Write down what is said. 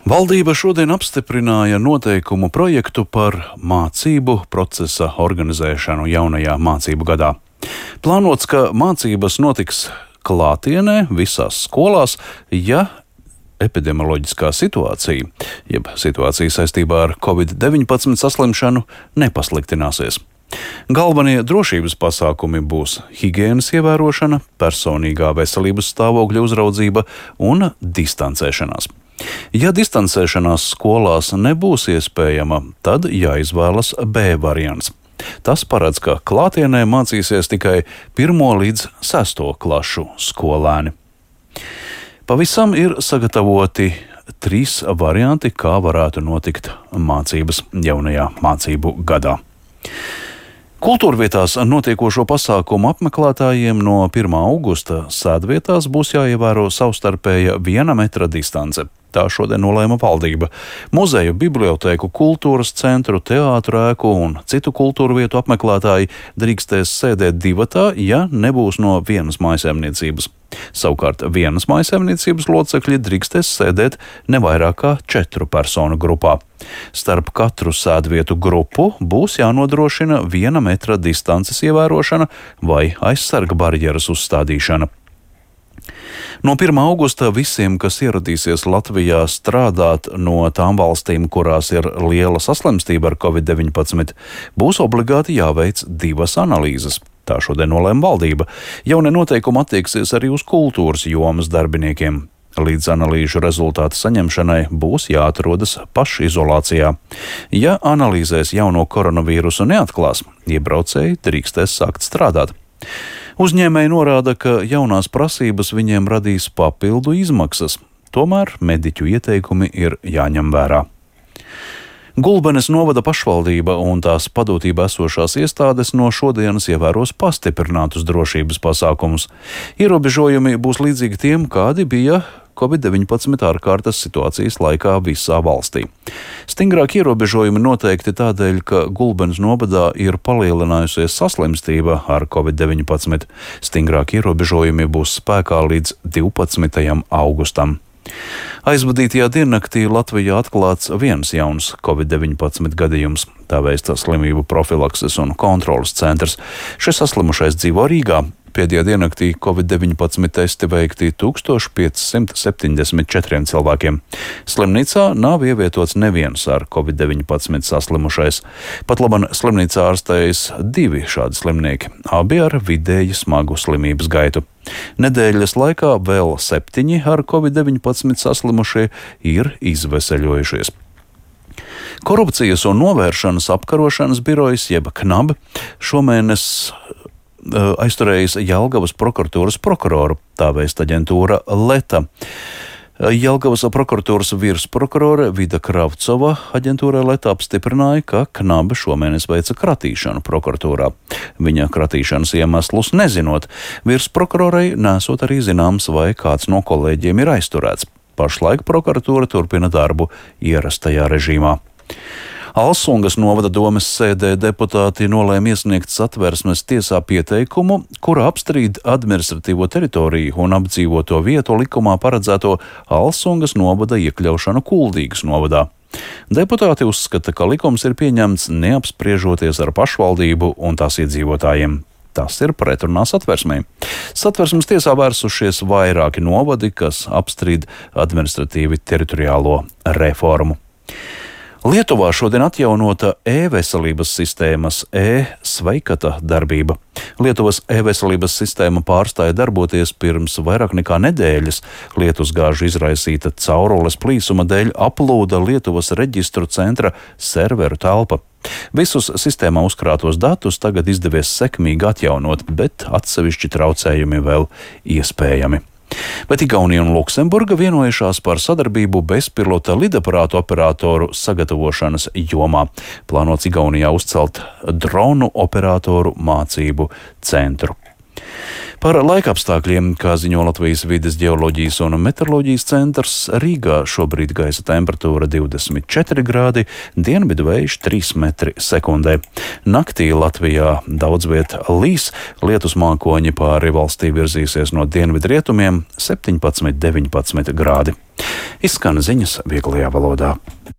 Valdība šodien apstiprināja noteikumu projektu par mācību procesa organizēšanu jaunajā mācību gadā. Plānots, ka mācības notiks klātienē visās skolās, ja epidemioloģiskā situācija, jeb situācija saistībā ar Covid-19 saslimšanu nepasliktināsies. Galvenie drošības pasākumi būs higienas ievērošana, personīgā veselības stāvokļa uzraudzība un distancēšanās. Ja distancēšanās skolās nebūs iespējama, tad jāizvēlas B variants. Tas paredz, ka klātienē mācīsies tikai 1. līdz 6. klašu skolēni. Pavisam ir sagatavoti 3 varianti, kā varētu notikt mācības jaunajā mācību gadā. Kultūrvietās notiekošo pasākumu apmeklētājiem no 1. augusta sēdvietās būs jāievēro savstarpēja 1 metra distance. Tā šodien nolēma valdība. Muzeju, bibliotēku, kultūras centru, teātru ēku un citu kultūru vietu apmeklētāji drīkstēs sēdēt divatā, ja nebūs no vienas mājsaimniecības. Savukārt vienas mājsaimniecības locekļi drīkstēs sēdēt ne vairāk kā 4 personu grupā. Starp katru sēdvietu grupu būs jānodrošina 1 metra distances ievērošana vai aizsarga barjeras uzstādīšana. No 1. augusta visiem, kas ieradīsies Latvijā strādāt no tām valstīm, kurās ir liela saslimstība ar Covid-19, būs obligāti jāveic 2 analīzes. Tā šodien nolēma valdība. Jaunie noteikumi attieksies arī uz kultūras jomas darbiniekiem. Līdz analīžu rezultātu saņemšanai būs jāatrodas pašizolācijā. Ja analīzēs jauno koronavīrusu neatklās, iebraucēji drīkstēs sākt strādāt. Uzņēmēji norāda, ka jaunās prasības viņiem radīs papildu izmaksas, tomēr mediķu ieteikumi ir jāņem vērā. Gulbenes novada pašvaldība un tās padotībā esošās iestādes no šodienas ievēros pastiprinātus drošības pasākumus. Ierobežojumi būs līdzīgi tiem, kādi bija Covid-19 ārkārtas situācijas laikā visā valstī. Stingrāk ierobežojumi noteikti tādēļ, ka Gulbenes novadā ir palielinājusies saslimstība ar Covid-19. Stingrāk ierobežojumi būs spēkā līdz 12. augustam. Aizvadītajā diennaktī Latvijā atklāts 1 jauns Covid-19 gadījums. Tā vēsta Slimību profilakses un kontroles centrs. Šis saslimušais dzīvo Rīgā. Pēdējā diennaktī Covid-19 testi veikti 1574 cilvēkiem. Slimnīcā nav ievietots neviens ar Covid-19 saslimušais. Patlaban slimnīcā ārstējas 2 šādi slimnieki, abi ar vidēji smagu slimības gaitu. Nedēļas laikā vēl 7 ar Covid-19 saslimušie ir izveseļojušies. Korupcijas un novēršanas apkarošanas birojas, jeb KNAB, šomēnes aizturējis Jelgavas prokuratūras prokuroru, tā vēsta aģentūra Leta. Jelgavas prokuratūras virsprokurore Vida Kravcova aģentūrai Leta apstiprināja, ka KNAB šomēnes veica kratīšanu prokuratūrā. Viņa kratīšanas iemeslus nezinot, virsprokurorei nesot arī zināms, vai kāds no kolēģiem ir aizturēts. Pašlaik prokuratūra turpina darbu ierastajā režīmā. Alsungas novada domes sēdē deputāti nolēma iesniegt Satversmes tiesā pieteikumu, kura apstrīd administratīvo teritoriju un apdzīvoto vietu likumā paredzēto Alsungas novada iekļaušanu Kuldīgas novadā. Deputāti uzskata, ka likums ir pieņemts neapspriežoties ar pašvaldību un tās iedzīvotājiem. Tas ir pretrunā Satversmei. Satversmes tiesā vērsušies vairāki novadi, kas apstrīd administratīvi teritoriālo reformu. Lietuvā šodien atjaunota e-veselības sistēmas e-sveikata darbība. Lietuvas e-veselības sistēma pārstāja darboties pirms vairāk nekā nedēļas. Lietusgāžu izraisīta caurules plīsuma dēļ aplūda Lietuvas reģistru centra serveru telpa. Visus sistēmā uzkrātos datus tagad izdevies sekmīgi atjaunot, bet atsevišķi traucējumi vēl iespējami. Bet Igaunija un Luksemburga vienojušās par sadarbību bezpilota lidaparātu operatoru sagatavošanas jomā. Plānots Igaunijā uzcelt dronu operatoru mācību centru. Par laikapstākļiem, kā ziņo Latvijas vides ģeoloģijas un meteoroloģijas centrs, Rīgā šobrīd gaisa temperatūra 24 grādi, dienvidu vējš 3 metri sekundē. Naktī Latvijā daudz viet līs, lietus mākoņi pāri valstī virzīsies no dienvidu rietumiem 17–19 grādi. Izskan ziņas vieglajā valodā.